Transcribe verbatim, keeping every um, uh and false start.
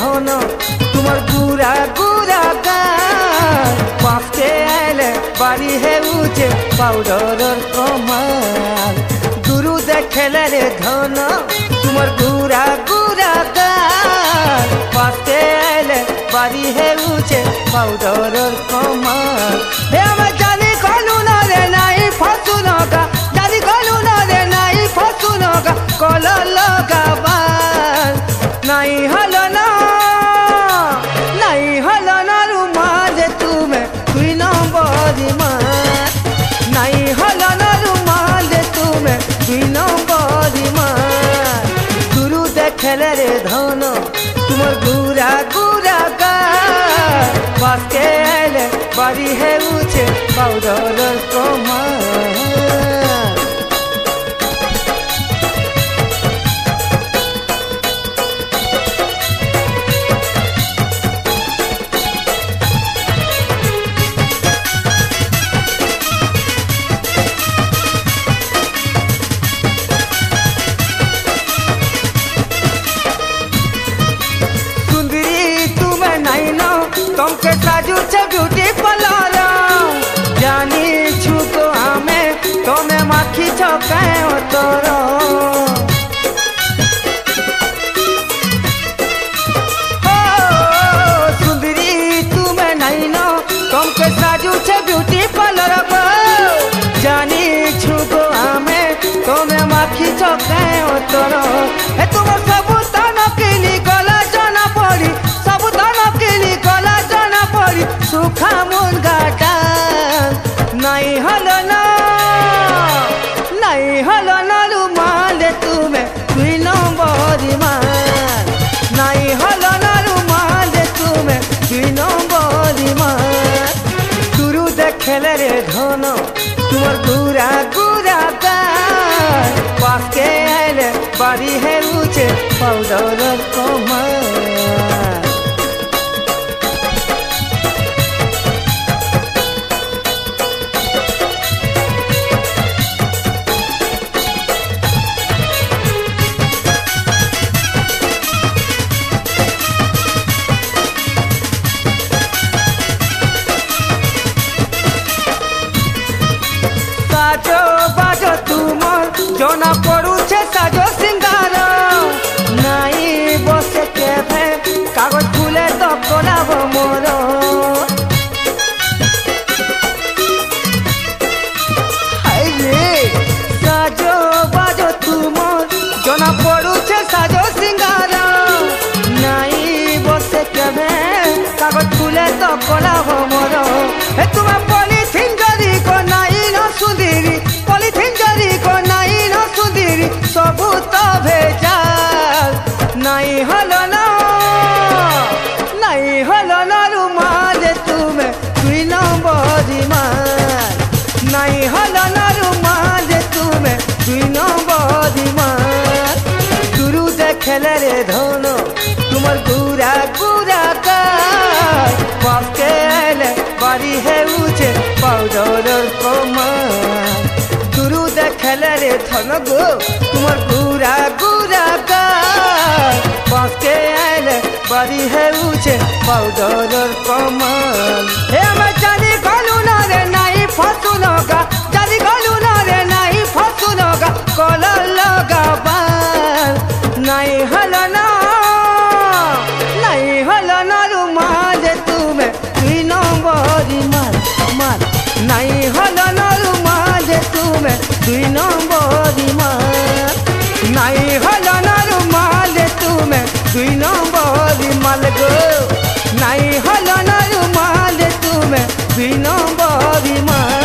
धन तुम्हार गुरा गुरा गाल पाके आइले बारी हे उचे पाउडर कमाल गुरु देखले रे धन तुम्हार गुरा गुरा गाल पाके आइले बारी हे उचे पाउडर कमाल हे हम जानी कलु ना रे नाई फसु नगा जानी कलु ना रे नाई फसु नगा कल लगाबा नाई हलो ना नाई हलो ना रुमाल तुम्हें दुई नंबर मार नाई हलो ना रुमाल तुम्हें दुई नंबर मार गुरु देखले रे धन तुम्हार गुरा गुरा गाल पाके आइले बारी हे उचे पाउडर कमाल तुमके साजू छे ब्यूटी पार्लर जानी छु तो हमें तुम्हें माखी छकाए तोर हो सुंदरी तुम्हें नहीं नो तुमके साजू छे ब्यूटी पार्लर जानी छु तो हमें तुम्हें माखी छकाए तोर ए तुम सब तन किली गला जाना पड़ी सब तन किली गला सुखा मुन गाटा नहीं हलो ना नहीं हलो ना रुमाल तुम्हें दुई नंबर मार नहीं हलो ना रुमाल तुम्हें दुई नंबर मार गुरु देखले रे धन तुम्हार गुरा गुरा गाल पाके आइले बारी हे उचे पाउडर कमाल साजो बाजो तुमर जना पड़ुछे साजो सिंगार नाई बसे केभे कागज फुले तो कोलाब मोर हाय रे साजो बाजो तुमर जना पड़ुछे साजो सिंगार नाई बसे केभे कागज फुले तो कोलाब मोर ए तुम पॉलिथिन जरी को नाई सुंदरी पॉलिथिन जरी को नाई न सुंदरी सबू तो भेजाल नाई हलो ना नाई हलो ना रुमाल तुम्हें दुई नंबर मार नाई हलो ना रुमाल तुम्हें दुई नंबर मार गुरु देखले रे धन तुम्हार गुरा गुरा गाल पाके आइले बारी हे उचे पाउडर कमाल गुरु देखले रे धन गो तुम्हार गुरा गुरा गाल पाके आइले बारी हे उचे पाउडर कमाल हे हम जानी गलु ना रे नाई फसु नगा जानी गलु ना रे नाई फसु नगा कल लगाबा नाई हलो ना नाई हलो ना रुमाल तुम्हें दुई नंबर मार मार नाई हलो ना रुमाल तुम्हें दुई नंबर मार नाई हलो ना रुमाल तुम्हें दुई नंबर माल गो नाई हलो ना रुमाल तुम्हें दुई नंबर मार।